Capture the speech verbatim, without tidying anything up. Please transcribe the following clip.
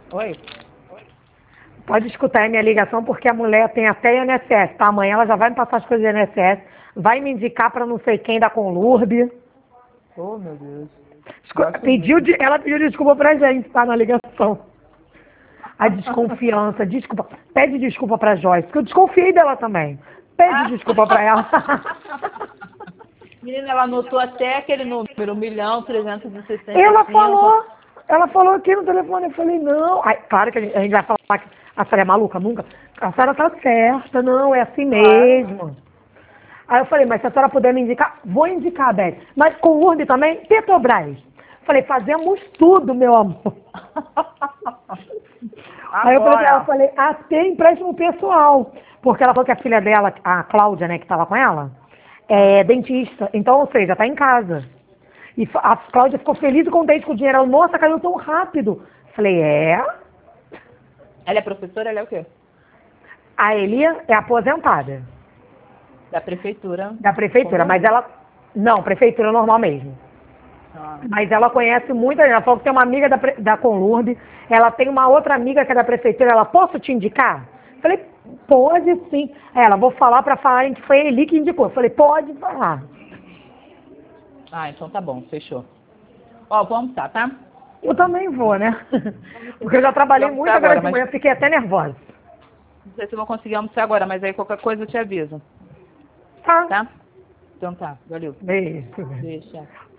Oi? Pode escutar a minha ligação, porque a mulher tem até I N S S, tá? Amanhã ela já vai me passar as coisas do I N S S, vai me indicar para não sei quem da Conlurb. Oh, meu Deus. Esco- Pediu de, ela pediu desculpa pra gente, tá? Na ligação. A desconfiança, desculpa. Pede desculpa pra Joyce, porque eu desconfiei dela também. Pede desculpa pra ela. Menina, ela anotou até aquele número, um milhão trezentos e sessenta e Ela cinco. falou, ela falou aqui no telefone, eu falei, não. Aí, claro que a gente, a gente vai falar que a senhora é maluca, nunca. A senhora tá certa, não, é assim mesmo. Aí eu falei, mas se a senhora puder me indicar, vou indicar, Beth. Mas com o Urb também, Petrobras. Falei, fazemos tudo, meu amor. Aí eu falei pra ela, eu falei, até empréstimo pessoal. Porque ela falou que a filha dela, a Cláudia, né, que tava com ela, é dentista. Então, ou seja, tá em casa. E fa- a Cláudia ficou feliz e contente com o dinheiro. Ela, nossa, caiu tão rápido. Falei, é. Ela é professora, ela é o quê? A Elia é aposentada Da prefeitura. da prefeitura, Como? mas ela. Não, prefeitura normal mesmo. Ah. Mas ela conhece muita gente. Ela falou que tem uma amiga da, pre- da Conlurb, ela tem uma outra amiga que é da prefeitura. Ela, posso te indicar? Falei, pode sim. Ela, vou falar para falarem que foi ele que indicou. Falei, pode falar. Ah, então tá bom, fechou. Ó, vou almoçar, tá? Eu também vou, né? Porque eu já trabalhei Vou muito almoçar agora agora, de mas manhã, fiquei até nervosa. não sei se eu vou conseguir almoçar agora, mas aí qualquer coisa eu te aviso, Tá? tá? Então tá, valeu. Beijo. Deixa.